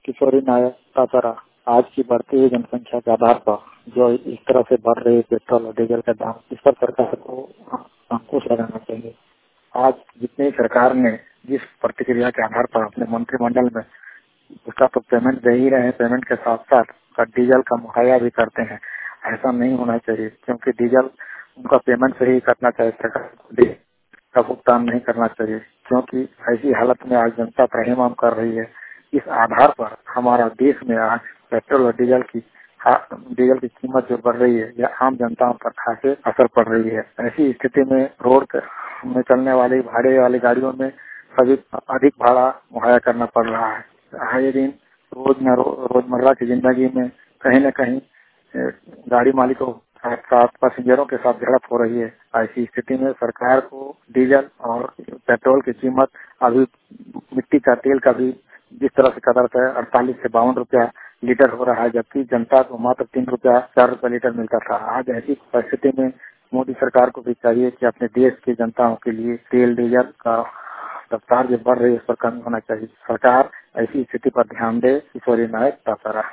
किशोरी नायक तातारा। आज की बढ़ती हुई जनसंख्या के आधार पर जो इस तरह से बढ़ रही है पेट्रोल और डीजल का दाम, इस पर सरकार को अंकुश लगाना चाहिए। आज जितनी सरकार ने जिस प्रतिक्रिया के आधार पर अपने मंत्रिमंडल में उसका तो पेमेंट दे ही रहे हैं, पेमेंट के साथ साथ डीजल का मुहैया भी करते हैं। ऐसा नहीं होना चाहिए, क्योंकि डीजल उनका पेमेंट से ही करना चाहिए, सरकार को का भुगतान नहीं करना चाहिए, क्योंकि ऐसी हालत में आज जनता त्रहिमाम कर रही है। इस आधार पर हमारा देश में आज पेट्रोल और डीजल की कीमत जो बढ़ रही है, यह आम जनताओं पर खासे असर पड़ रही है। ऐसी स्थिति में रोड में चलने वाली भाड़े वाली गाड़ियों में सभी अधिक भाड़ा मुहैया करना पड़ रहा है। आए दिन रोजमर्रा की जिंदगी में कहीं न कहीं गाड़ी मालिकों के साथ पैसेंजरों के साथ झड़प हो रही है। ऐसी स्थिति में सरकार को डीजल और पेट्रोल की कीमत, अभी मिट्टी का तेल का भी जिस तरह से कदर है 48 से 52 रुपया लीटर हो रहा है, जबकि जनता को मात्र 3 रुपया 4 रुपया लीटर मिलता था। आज ऐसी परिस्थिति में मोदी सरकार को भी चाहिए कि अपने देश की जनताओं के लिए तेल डीजल का रफ्तार जो बढ़ रही है उस पर कम होना चाहिए। सरकार ऐसी स्थिति पर ध्यान दे। किशोरी नायक तातारा।